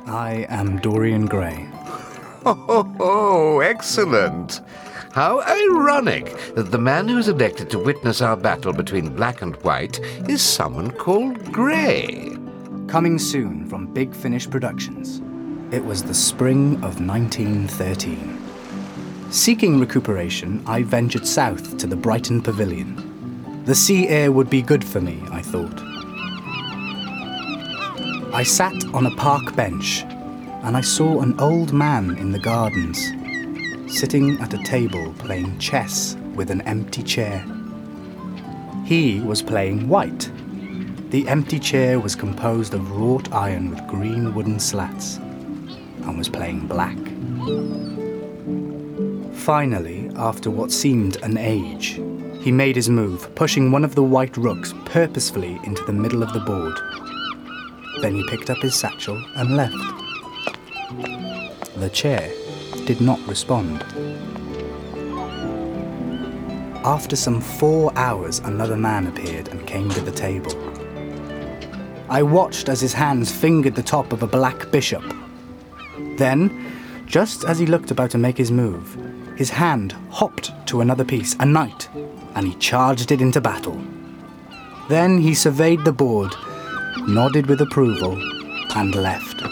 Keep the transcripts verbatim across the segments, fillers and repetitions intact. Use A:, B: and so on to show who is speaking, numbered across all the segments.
A: I am Dorian Gray.
B: Oh, oh, excellent. How ironic that the man who is elected to witness our battle between black and white is someone called Gray.
A: Coming soon from Big Finish Productions. It was the spring of nineteen thirteen. Seeking recuperation, I ventured south to the Brighton Pavilion. The sea air would be good for me, I thought. I sat on a park bench, and I saw an old man in the gardens, sitting at a table playing chess with an empty chair. He was playing white. The empty chair was composed of wrought iron with green wooden slats, and was playing black. Finally, after what seemed an age, he made his move, pushing one of the white rooks purposefully into the middle of the board. Then he picked up his satchel and left. The chair did not respond. After some four hours, another man appeared and came to the table. I watched as his hands fingered the top of a black bishop. Then, just as he looked about to make his move, his hand hopped to another piece, a knight, and he charged it into battle. Then he surveyed the board, nodded with approval, and left.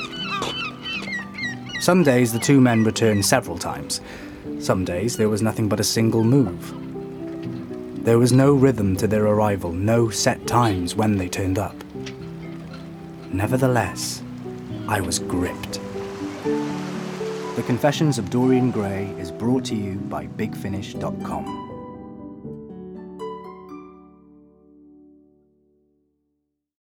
A: Some days the two men returned several times. Some days there was nothing but a single move. There was no rhythm to their arrival, no set times when they turned up. Nevertheless, I was gripped. The Confessions of Dorian Gray is brought to you by big finish dot com.